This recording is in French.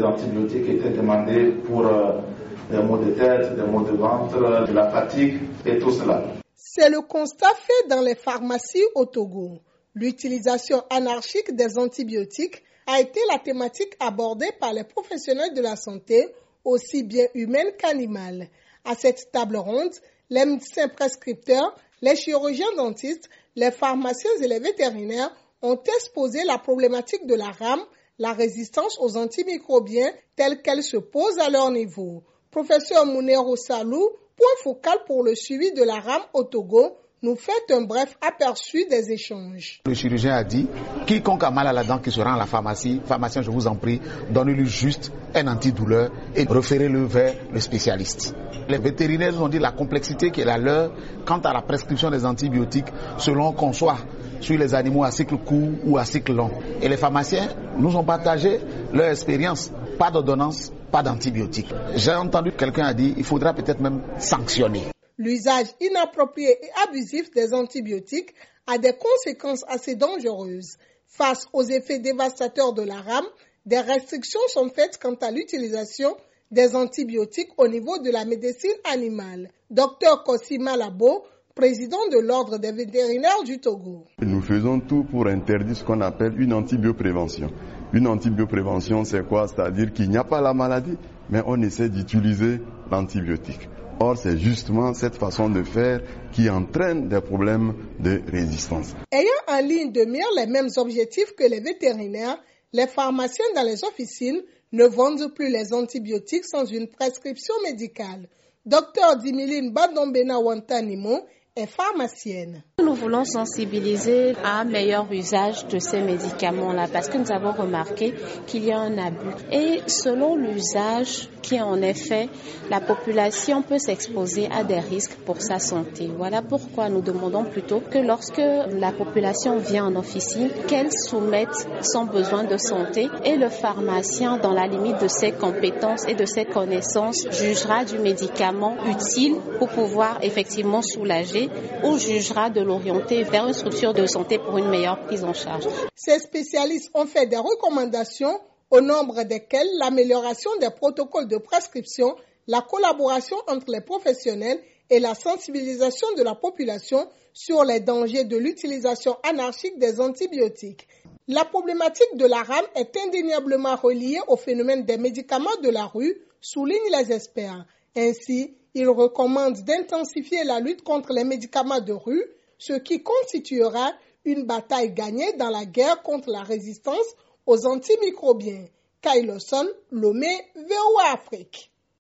antibiotiques étaient demandés pour des maux de tête, des maux de ventre, de la fatigue et tout cela. C'est le constat fait dans les pharmacies au Togo. L'utilisation anarchique des antibiotiques a été la thématique abordée par les professionnels de la santé, aussi bien humaine qu'animale. À cette table ronde, les médecins prescripteurs, les chirurgiens dentistes, les pharmaciens et les vétérinaires ont exposé la problématique de la rame, la résistance aux antimicrobiens telle qu'elle se pose à leur niveau. Professeur Mounero Salou, point focal pour le suivi de la rame au Togo, nous fait un bref aperçu des échanges. Le chirurgien a dit, quiconque a mal à la dent qui se rend à la pharmacie, pharmacien, je vous en prie, donnez-lui juste un antidouleur et référez-le vers le spécialiste. Les vétérinaires nous ont dit la complexité qui est la leur quant à la prescription des antibiotiques selon qu'on soit sur les animaux à cycle court ou à cycle long. Et les pharmaciens nous ont partagé leur expérience. Pas d'ordonnance, pas d'antibiotiques. J'ai entendu quelqu'un a dit, il faudra peut-être même sanctionner. L'usage inapproprié et abusif des antibiotiques a des conséquences assez dangereuses. Face aux effets dévastateurs de la rame, des restrictions sont faites quant à l'utilisation des antibiotiques au niveau de la médecine animale. Dr Kossi Malabo, président de l'Ordre des vétérinaires du Togo. Nous faisons tout pour interdire ce qu'on appelle une antibioprévention. Une antibioprévention, c'est quoi? C'est-à-dire qu'il n'y a pas la maladie, mais on essaie d'utiliser l'antibiotique. Or, c'est justement cette façon de faire qui entraîne des problèmes de résistance. Ayant en ligne de mire les mêmes objectifs que les vétérinaires, les pharmaciens dans les officines ne vendent plus les antibiotiques sans une prescription médicale. Dr Dimiline Badombena Wantanimo est pharmacienne. Nous voulons sensibiliser à un meilleur usage de ces médicaments-là parce que nous avons remarqué qu'il y a un abus. Et selon l'usage qui en est fait, la population peut s'exposer à des risques pour sa santé. Voilà pourquoi nous demandons plutôt que lorsque la population vient en officine, qu'elle soumette son besoin de santé et le pharmacien, dans la limite de ses compétences et de ses connaissances, jugera du médicament utile pour pouvoir effectivement soulager ou jugera de l'orienter vers une structure de santé pour une meilleure prise en charge. Ces spécialistes ont fait des recommandations au nombre desquelles l'amélioration des protocoles de prescription, la collaboration entre les professionnels et la sensibilisation de la population sur les dangers de l'utilisation anarchique des antibiotiques. La problématique de la rame est indéniablement reliée au phénomène des médicaments de la rue, soulignent les experts. Ainsi, ils recommandent d'intensifier la lutte contre les médicaments de rue, ce qui constituera une bataille gagnée dans la guerre contre la résistance aux antimicrobiens. Kyle Lawson, Lomé, VOA Afrique.